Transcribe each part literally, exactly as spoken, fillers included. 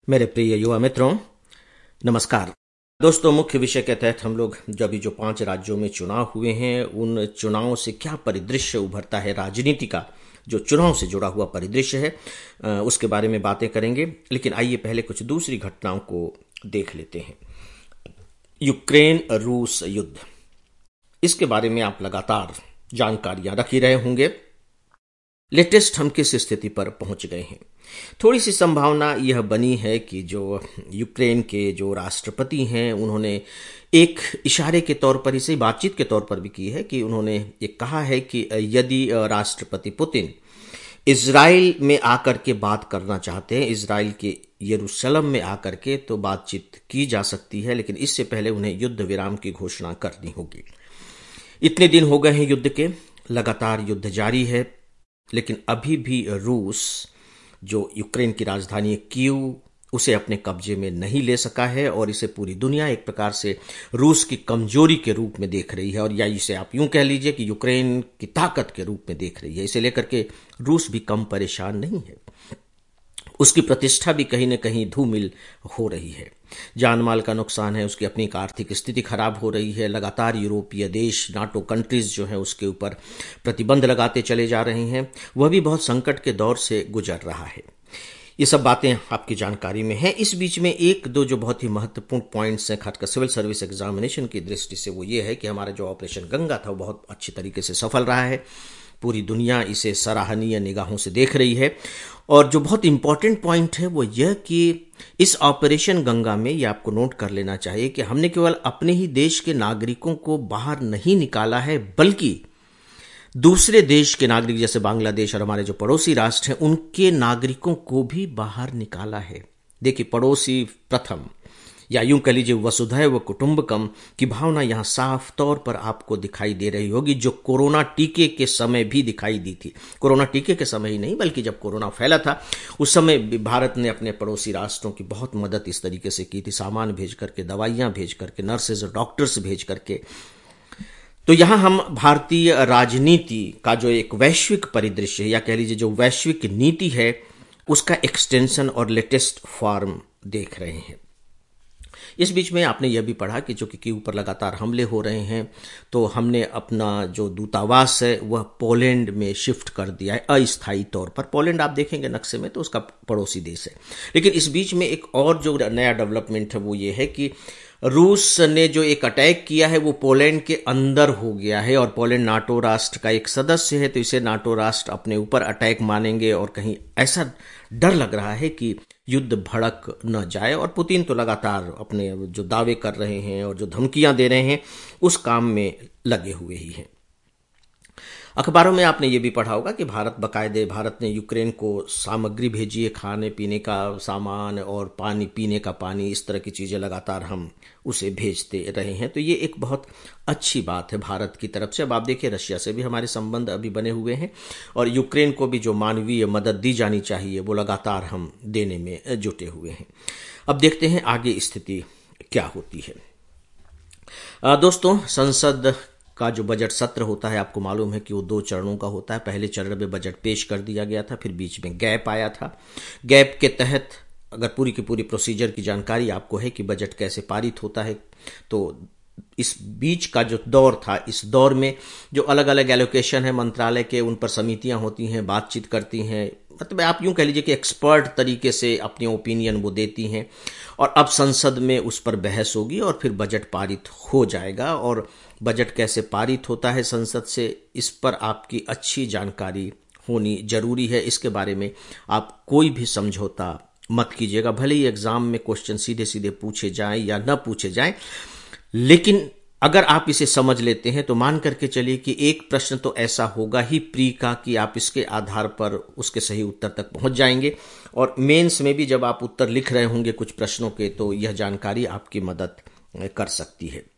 मेरे प्रिय युवा मित्रों, नमस्कार। दोस्तों, मुख्य विषय के तहत हम लोग जो अभी जो पांच राज्यों में चुनाव हुए हैं, उन चुनावों से क्या परिदृश्य उभरता है, राजनीति का जो चुनाव से जुड़ा हुआ परिदृश्य है, उसके बारे में बातें करेंगे। लेकिन आइए पहले कुछ दूसरी घटनाओं को देख लेते हैं। यूक्रेन रूस युद्ध, इसके बारे में आप लगातार जानकारियां रख ही रहे होंगे। लेटेस्ट हम किस स्थिति पर पहुंच गए हैं। थोड़ी सी संभावना यह बनी है कि जो यूक्रेन के जो राष्ट्रपति हैं, उन्होंने एक इशारे के तौर पर, इसे बातचीत के तौर पर भी की है कि उन्होंने ये कहा है कि यदि राष्ट्रपति पुतिन इजराइल में आकर के बात करना चाहते हैं, इजराइल के यरूशलेम में आकर के, तो बातचीत की जा सकती है, लेकिन इससे पहले उन्हें युद्ध विराम की घोषणा करनी होगी। इतने दिन हो गए हैं युद्ध के, लगातार युद्ध जारी है, लेकिन अभी भी रूस जो यूक्रेन की राजधानी कीव, उसे अपने कब्जे में नहीं ले सका है और इसे पूरी दुनिया एक प्रकार से रूस की कमजोरी के रूप में देख रही है, और या इसे आप यूं कह लीजिए कि यूक्रेन की ताकत के रूप में देख रही है। इसे लेकर के रूस भी कम परेशान नहीं है। उसकी प्रतिष्ठा भी कहीं न कहीं धूमिल हो रही है, जान माल का नुकसान है, उसकी अपनी आर्थिक स्थिति खराब हो रही है। लगातार यूरोपीय देश, नाटो कंट्रीज जो है उसके ऊपर प्रतिबंध लगाते चले जा रहे हैं। वह भी बहुत संकट के दौर से गुजर रहा है। ये सब बातें आपकी जानकारी में हैं। इस बीच में एक दो जो बहुत ही महत्वपूर्ण पॉइंट्स हैं, खासकर सिविल सर्विस एग्जामिनेशन की दृष्टि से, वो ये है कि हमारा जो ऑपरेशन गंगा था वो बहुत अच्छी तरीके से सफल रहा है। पूरी दुनिया इसे सराहनीय निगाहों से देख रही है। और जो बहुत इंपॉर्टेंट पॉइंट है वो यह कि इस ऑपरेशन गंगा में, ये आपको नोट कर लेना चाहिए कि हमने केवल अपने ही देश के नागरिकों को बाहर नहीं निकाला है, बल्कि दूसरे देश के नागरिक जैसे बांग्लादेश और हमारे जो पड़ोसी राष्ट्र हैं, उनके नागरिकों को भी बाहर निकाला है। देखिए, पड़ोसी प्रथम, या यूं कह लीजिए वसुधैव कुटुंबकम की भावना यहां साफ तौर पर आपको दिखाई दे रही होगी, जो कोरोना टीके के समय भी दिखाई दी थी। कोरोना टीके के समय ही नहीं, बल्कि जब कोरोना फैला था उस समय भारत ने अपने पड़ोसी राष्ट्रों की बहुत मदद इस तरीके से की थी, सामान भेज करके, दवाइयां भेज करके, नर्सेज और डॉक्टर्स भेज करके। तो यहां हम भारतीय राजनीति का जो एक वैश्विक परिदृश्य है, या कह लीजिए जो वैश्विक नीति है, उसका एक्सटेंशन और लेटेस्ट फॉर्म देख रहे हैं। इस बीच में आपने यह भी पढ़ा कि जो कि कीव पर लगातार हमले हो रहे हैं, तो हमने अपना जो दूतावास है वह पोलैंड में शिफ्ट कर दिया है अस्थायी तौर पर। पोलैंड आप देखेंगे नक्शे में तो उसका पड़ोसी देश है। लेकिन इस बीच में एक और जो नया डेवलपमेंट है वो ये है कि रूस ने जो एक अटैक किया है वो पोलैंड के अंदर हो गया है, और पोलैंड नाटो राष्ट्र का एक सदस्य है, तो इसे नाटो राष्ट्र अपने ऊपर अटैक मानेंगे, और कहीं ऐसा डर लग रहा है कि युद्ध भड़क न जाए। और पुतिन तो लगातार अपने जो दावे कर रहे हैं और जो धमकियां दे रहे हैं उस काम में लगे हुए ही हैं। अखबारों में आपने ये भी पढ़ा होगा कि भारत बाकायदे भारत ने यूक्रेन को सामग्री भेजी है, खाने पीने का सामान और पानी, पीने का पानी, इस तरह की चीज़ें लगातार हम उसे भेजते रहे हैं। तो ये एक बहुत अच्छी बात है भारत की तरफ से। अब आप देखिए, रशिया से भी हमारे संबंध अभी बने हुए हैं, और यूक्रेन को भी जो मानवीय मदद दी जानी चाहिए वो लगातार हम देने में जुटे हुए हैं। अब देखते हैं आगे स्थिति क्या होती है। दोस्तों, संसद का जो बजट सत्र होता है, आपको मालूम है कि वो दो चरणों का होता है। पहले चरण में बजट पेश कर दिया गया था, फिर बीच में गैप आया था। गैप के तहत अगर पूरी की पूरी प्रोसीजर की जानकारी आपको है कि बजट कैसे पारित होता है, तो इस बीच का जो दौर था, इस दौर में जो अलग अलग एलोकेशन है मंत्रालय के, उन पर समितियां होती हैं, बातचीत करती हैं, मतलब आप यूं कह लीजिए कि एक्सपर्ट तरीके से अपनी ओपिनियन वो देती हैं, और अब संसद में उस पर बहस होगी और फिर बजट पारित हो जाएगा। और बजट कैसे पारित होता है संसद से, इस पर आपकी अच्छी जानकारी होनी जरूरी है। इसके बारे में आप कोई भी समझौता मत कीजिएगा, भले ही एग्जाम में क्वेश्चन सीधे सीधे पूछे जाएं या न पूछे जाएं, लेकिन अगर आप इसे समझ लेते हैं तो मान करके चलिए कि एक प्रश्न तो ऐसा होगा ही प्री का कि आप इसके आधार पर उसके सही उत्तर तक पहुंच जाएंगे, और मेंस में भी जब आप उत्तर लिख रहे होंगे कुछ प्रश्नों के, तो यह जानकारी आपकी मदद कर सकती है।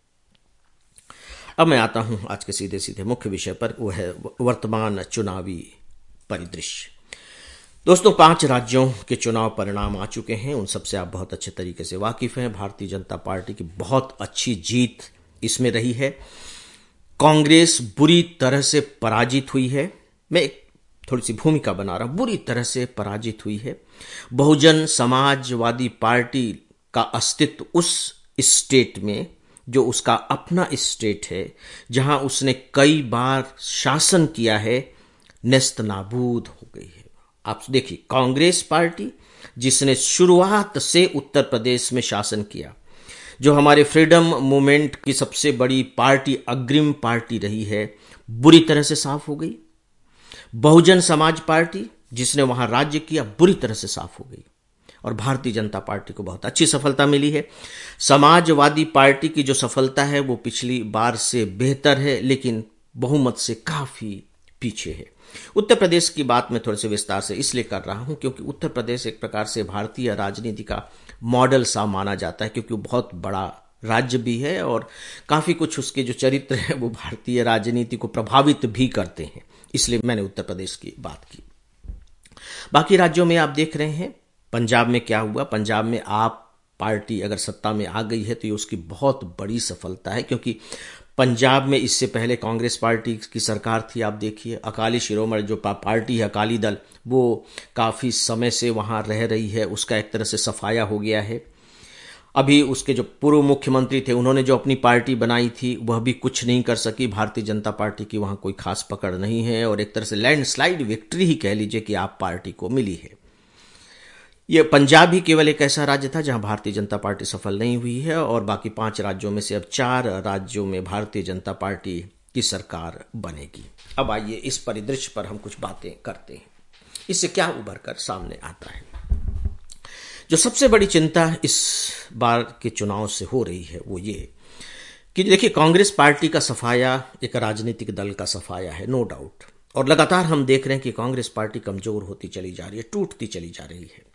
अब मैं आता हूं आज के सीधे सीधे मुख्य विषय पर, वो है वर्तमान चुनावी परिदृश्य। दोस्तों, पांच राज्यों के चुनाव परिणाम आ चुके हैं, उन सबसे आप बहुत अच्छे तरीके से वाकिफ हैं। भारतीय जनता पार्टी की बहुत अच्छी जीत इसमें रही है। कांग्रेस बुरी तरह से पराजित हुई है। मैं थोड़ी सी भूमिका बना रहा हूं, बुरी तरह से पराजित हुई है। बहुजन समाजवादी पार्टी का अस्तित्व उस स्टेट में, जो उसका अपना स्टेट है, जहां उसने कई बार शासन किया है, नेस्त नाबूद हो गई है। आप देखिए, कांग्रेस पार्टी जिसने शुरुआत से उत्तर प्रदेश में शासन किया, जो हमारे फ्रीडम मूवमेंट की सबसे बड़ी पार्टी, अग्रिम पार्टी रही है, बुरी तरह से साफ हो गई। बहुजन समाज पार्टी जिसने वहां राज्य किया, बुरी तरह से साफ हो गई। और भारतीय जनता पार्टी को बहुत अच्छी सफलता मिली है। समाजवादी पार्टी की जो सफलता है वो पिछली बार से बेहतर है, लेकिन बहुमत से काफी पीछे है। उत्तर प्रदेश की बात मैं थोड़े से विस्तार से इसलिए कर रहा हूं क्योंकि उत्तर प्रदेश एक प्रकार से भारतीय राजनीति का मॉडल सा माना जाता है, क्योंकि वो बहुत बड़ा राज्य भी है और काफी कुछ उसके जो चरित्र है वो भारतीय राजनीति को प्रभावित भी करते हैं। इसलिए मैंने उत्तर प्रदेश की बात की। बाकी राज्यों में आप देख रहे हैं, पंजाब में क्या हुआ। पंजाब में आप पार्टी अगर सत्ता में आ गई है तो ये उसकी बहुत बड़ी सफलता है, क्योंकि पंजाब में इससे पहले कांग्रेस पार्टी की सरकार थी। आप देखिए, अकाली शिरोमणि जो पार्टी है, अकाली दल, वो काफी समय से वहां रह रही है, उसका एक तरह से सफाया हो गया है। अभी उसके जो पूर्व मुख्यमंत्री थे, उन्होंने जो अपनी पार्टी बनाई थी वह भी कुछ नहीं कर सकी। भारतीय जनता पार्टी की वहां कोई खास पकड़ नहीं है और एक तरह से लैंडस्लाइड विक्ट्री ही कह लीजिए कि आप पार्टी को मिली है। यह पंजाब ही केवल एक ऐसा राज्य था जहां भारतीय जनता पार्टी सफल नहीं हुई है, और बाकी पांच राज्यों में से अब चार राज्यों में भारतीय जनता पार्टी की सरकार बनेगी। अब आइए इस परिदृश्य पर हम कुछ बातें करते हैं, इससे क्या उभर कर सामने आता है। जो सबसे बड़ी चिंता इस बार के चुनाव से हो रही है वो ये कि देखिए, कांग्रेस पार्टी का सफाया एक राजनीतिक दल का सफाया है, नो डाउट, और लगातार हम देख रहे हैं कि कांग्रेस पार्टी कमजोर होती चली जा रही है, टूटती चली जा रही है।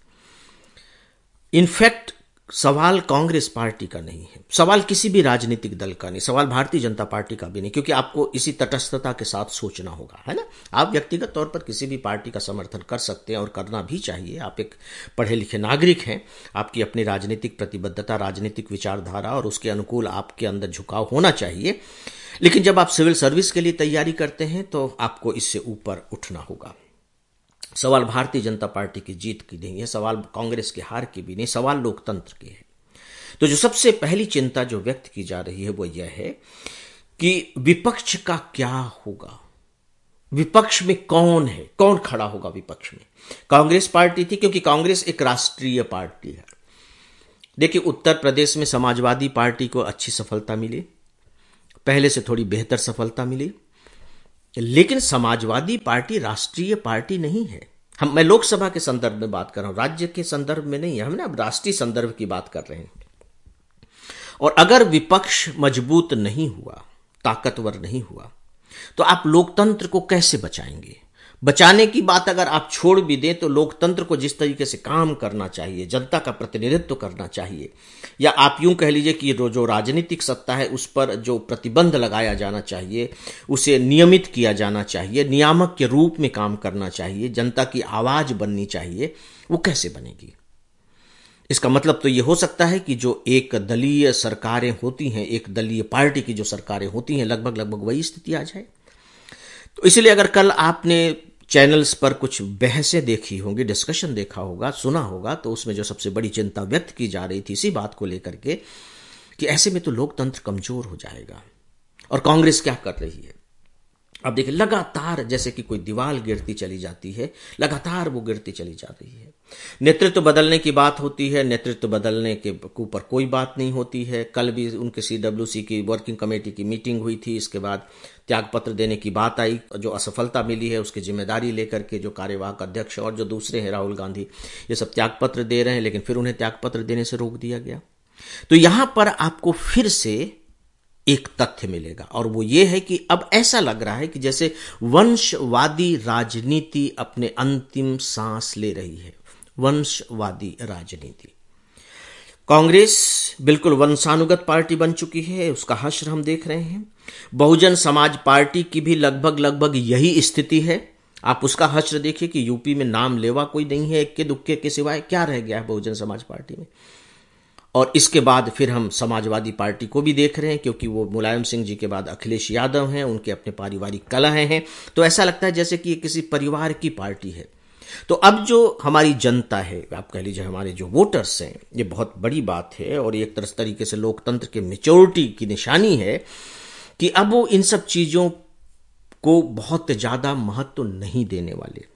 इनफैक्ट सवाल कांग्रेस पार्टी का नहीं है, सवाल किसी भी राजनीतिक दल का नहीं, सवाल भारतीय जनता पार्टी का भी नहीं, क्योंकि आपको इसी तटस्थता के साथ सोचना होगा, है ना। आप व्यक्तिगत तौर पर किसी भी पार्टी का समर्थन कर सकते हैं और करना भी चाहिए। आप एक पढ़े लिखे नागरिक हैं, आपकी अपनी राजनीतिक प्रतिबद्धता, राजनीतिक विचारधारा और उसके अनुकूल आपके अंदर झुकाव होना चाहिए। लेकिन जब आप सिविल सर्विस के लिए तैयारी करते हैं तो आपको इससे ऊपर उठना होगा। सवाल भारतीय जनता पार्टी की जीत की नहीं है, सवाल कांग्रेस के हार की भी नहीं, सवाल लोकतंत्र की है। तो जो सबसे पहली चिंता जो व्यक्त की जा रही है वो यह है कि विपक्ष का क्या होगा, विपक्ष में कौन है, कौन खड़ा होगा विपक्ष में। कांग्रेस पार्टी थी, क्योंकि कांग्रेस एक राष्ट्रीय पार्टी है। देखिए, उत्तर प्रदेश में समाजवादी पार्टी को अच्छी सफलता मिली, पहले से थोड़ी बेहतर सफलता मिली, लेकिन समाजवादी पार्टी राष्ट्रीय पार्टी नहीं है। हम मैं लोकसभा के संदर्भ में बात कर रहा हूं, राज्य के संदर्भ में नहीं है। हम ना अब राष्ट्रीय संदर्भ की बात कर रहे हैं। और अगर विपक्ष मजबूत नहीं हुआ, ताकतवर नहीं हुआ, तो आप लोकतंत्र को कैसे बचाएंगे। बचाने की बात अगर आप छोड़ भी दें तो लोकतंत्र को जिस तरीके से काम करना चाहिए, जनता का प्रतिनिधित्व करना चाहिए, या आप यूं कह लीजिए कि जो राजनीतिक सत्ता है उस पर जो प्रतिबंध लगाया जाना चाहिए, उसे नियमित किया जाना चाहिए, नियामक के रूप में काम करना चाहिए, जनता की आवाज बननी चाहिए, वो कैसे बनेगी। इसका मतलब तो ये हो सकता है कि जो एक दलीय सरकारें होती हैं, एक दलीय पार्टी की जो सरकारें होती हैं, लगभग लगभग वही स्थिति आ जाए। तो इसलिए अगर कल आपने चैनल्स पर कुछ बहसें देखी होंगी, डिस्कशन देखा होगा, सुना होगा, तो उसमें जो सबसे बड़ी चिंता व्यक्त की जा रही थी इसी बात को लेकर के कि ऐसे में तो लोकतंत्र कमजोर हो जाएगा। और कांग्रेस क्या कर रही है, अब देखिए, लगातार जैसे कि कोई दीवार गिरती चली जाती है, लगातार वो गिरती चली जा रही है। नेतृत्व बदलने की बात होती है, नेतृत्व बदलने के ऊपर कोई बात नहीं होती है। कल भी उनके सीडब्ल्यूसी की वर्किंग कमेटी की मीटिंग हुई थी, इसके बाद त्यागपत्र देने की बात आई। जो असफलता मिली है उसकी जिम्मेदारी लेकर के जो कार्यवाहक अध्यक्ष और जो दूसरे हैं, राहुल गांधी, ये सब त्यागपत्र दे रहे हैं, लेकिन फिर उन्हें त्यागपत्र देने से रोक दिया गया। तो यहां पर आपको फिर से एक तथ्य मिलेगा, और वो ये है कि अब ऐसा लग रहा है कि जैसे वंशवादी राजनीति अपने अंतिम सांस ले रही है। वंशवादी राजनीति, कांग्रेस बिल्कुल वंशानुगत पार्टी बन चुकी है, उसका हश्र हम देख रहे हैं। बहुजन समाज पार्टी की भी लगभग लगभग यही स्थिति है। आप उसका हश्र देखिए कि यूपी में नाम लेवा कोई नहीं है, इक्के दुक्के के सिवाय क्या रह गया है बहुजन समाज पार्टी में। और इसके बाद फिर हम समाजवादी पार्टी को भी देख रहे हैं, क्योंकि वो मुलायम सिंह जी के बाद अखिलेश यादव हैं, उनके अपने पारिवारिक कलह हैं, तो ऐसा लगता है जैसे कि ये किसी परिवार की पार्टी है। तो अब जो हमारी जनता है, आप कह लीजिए हमारे जो वोटर्स हैं, ये बहुत बड़ी बात है और एक तरह तरीके से लोकतंत्र के मैच्योरिटी की निशानी है कि अब वो इन सब चीजों को बहुत ज्यादा महत्व नहीं देने वाले।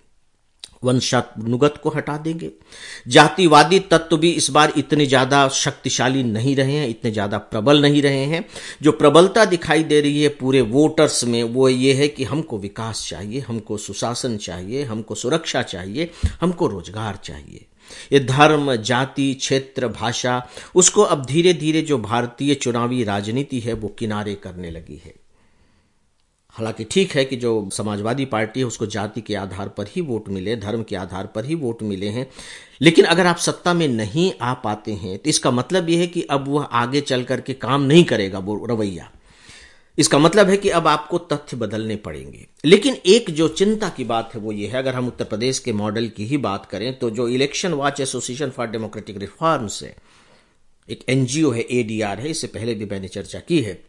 वंशानुगत को हटा देंगे। जातिवादी तत्व भी इस बार इतने ज्यादा शक्तिशाली नहीं रहे हैं, इतने ज्यादा प्रबल नहीं रहे हैं। जो प्रबलता दिखाई दे रही है पूरे वोटर्स में वो ये है कि हमको विकास चाहिए, हमको सुशासन चाहिए, हमको सुरक्षा चाहिए, हमको रोजगार चाहिए। ये धर्म, जाति, क्षेत्र, भाषा, उसको अब धीरे धीरे जो भारतीय चुनावी राजनीति है वो किनारे करने लगी है। हालांकि ठीक है कि जो समाजवादी पार्टी है उसको जाति के आधार पर ही वोट मिले, धर्म के आधार पर ही वोट मिले हैं, लेकिन अगर आप सत्ता में नहीं आ पाते हैं तो इसका मतलब यह है कि अब वह आगे चल करके काम नहीं करेगा वो रवैया। इसका मतलब है कि अब आपको तथ्य बदलने पड़ेंगे। लेकिन एक जो चिंता की बात है वो ये है, अगर हम उत्तर प्रदेश के मॉडल की ही बात करें तो जो election watch association for democratic reforms है, एक एनजीओ है, एडीआर है, इससे पहले भी मैंने चर्चा की है,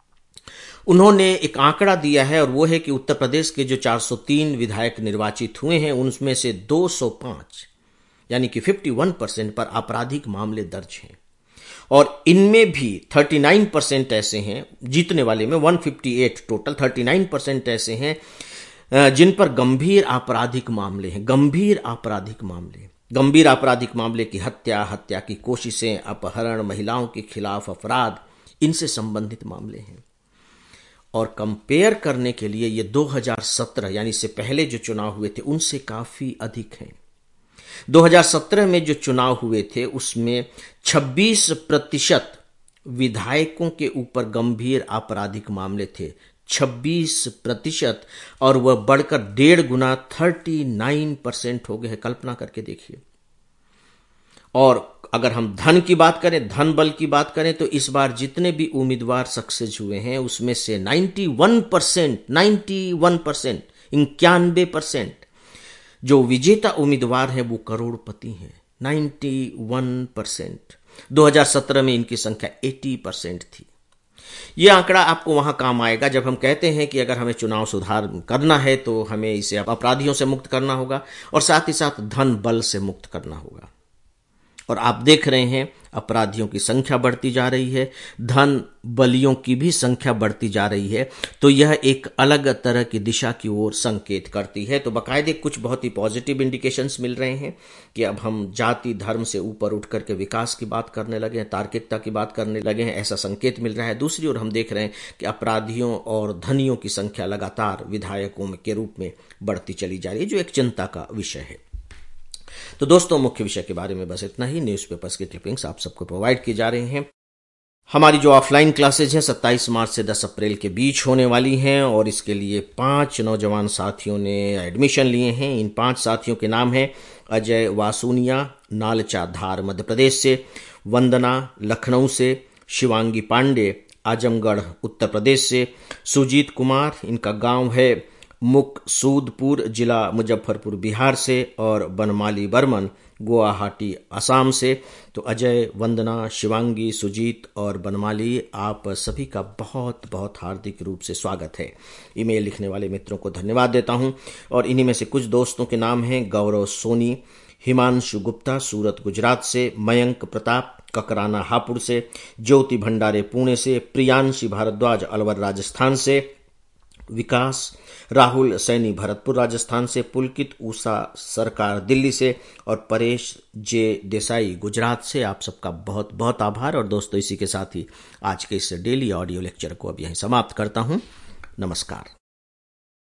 उन्होंने एक आंकड़ा दिया है और वो है कि उत्तर प्रदेश के जो चार सौ तीन विधायक निर्वाचित हुए हैं उनमें से दो सौ पाँच यानी कि इक्यावन परसेंट पर आपराधिक मामले दर्ज हैं और इनमें भी उनतालीस परसेंट ऐसे हैं, जीतने वाले में एक सौ अट्ठावन टोटल, उनतालीस परसेंट ऐसे हैं जिन पर गंभीर आपराधिक मामले हैं। गंभीर आपराधिक मामले गंभीर आपराधिक मामले की हत्या, हत्या की कोशिशें, अपहरण, महिलाओं के खिलाफ अपराध, इनसे संबंधित मामले हैं। और कंपेयर करने के लिए ये दो हज़ार सत्रह यानी इससे पहले जो चुनाव हुए थे उनसे काफी अधिक हैं। दो हज़ार सत्रह में जो चुनाव हुए थे उसमें छब्बीस प्रतिशत विधायकों के ऊपर गंभीर आपराधिक मामले थे, छब्बीस प्रतिशत, और वह बढ़कर डेढ़ गुना उनतालीस परसेंट हो गए हैं। कल्पना करके देखिए। और अगर हम धन की बात करें, धन बल की बात करें, तो इस बार जितने भी उम्मीदवार सक्सेस हुए हैं उसमें से इक्यानवे परसेंट इक्यानवे परसेंट इक्यानवे परसेंट जो विजेता उम्मीदवार हैं वो करोड़पति हैं। इक्यानवे परसेंट दो हज़ार सत्रह में इनकी संख्या अस्सी परसेंट थी। यह आंकड़ा आपको वहां काम आएगा जब हम कहते हैं कि अगर हमें चुनाव सुधार करना है तो हमें इसे अपराधियों से मुक्त करना होगा और साथ ही साथ धन बल से मुक्त करना होगा। और आप देख रहे हैं अपराधियों की संख्या बढ़ती जा रही है, धन बलियों की भी संख्या बढ़ती जा रही है, तो यह एक अलग तरह की दिशा की ओर संकेत करती है। तो बाकायदे कुछ बहुत ही पॉजिटिव इंडिकेशंस मिल रहे हैं कि अब हम जाति धर्म से ऊपर उठ करके विकास की बात करने लगे हैं, तार्किकता की बात करने लगे हैं, ऐसा संकेत मिल रहा है। दूसरी ओर हम देख रहे हैं कि अपराधियों और धनियों की संख्या लगातार विधायकों के रूप में बढ़ती चली जा रही है, जो एक चिंता का विषय है। तो दोस्तों, मुख्य विषय के बारे में बस इतना ही। न्यूज़पेपर्स की क्लिपिंग्स आप सबको प्रोवाइड की जा रही हैं। हमारी जो ऑफलाइन क्लासेज हैं सत्ताईस मार्च से दस अप्रैल के बीच होने वाली हैं और इसके लिए पांच नौजवान साथियों ने एडमिशन लिए हैं। इन पांच साथियों के नाम हैं अजय वासुनिया, नालचा धार मध्य प्रदेश से, वंदना लखनऊ से, शिवांगी पांडे आजमगढ़ उत्तर प्रदेश से, सुजीत कुमार, इनका गांव है मुकसूदपुर, जिला मुजफ्फरपुर बिहार से, और बनमाली बर्मन गुवाहाटी असम से। तो अजय, वंदना, शिवांगी, सुजीत और बनमाली, आप सभी का बहुत बहुत हार्दिक रूप से स्वागत है। ईमेल लिखने वाले मित्रों को धन्यवाद देता हूं और इन्हीं में से कुछ दोस्तों के नाम हैं गौरव सोनी, हिमांशु गुप्ता सूरत गुजरात से, मयंक प्रताप ककराना हापुड़ से, ज्योति भंडारे पुणे से, प्रियांशी भारद्वाज अलवर राजस्थान से, विकास राहुल सैनी भरतपुर राजस्थान से, पुलकित ऊषा सरकार दिल्ली से और परेश जे देसाई गुजरात से। आप सबका बहुत बहुत आभार। और दोस्तों, इसी के साथ ही आज के इस डेली ऑडियो लेक्चर को अब यहीं समाप्त करता हूं। नमस्कार।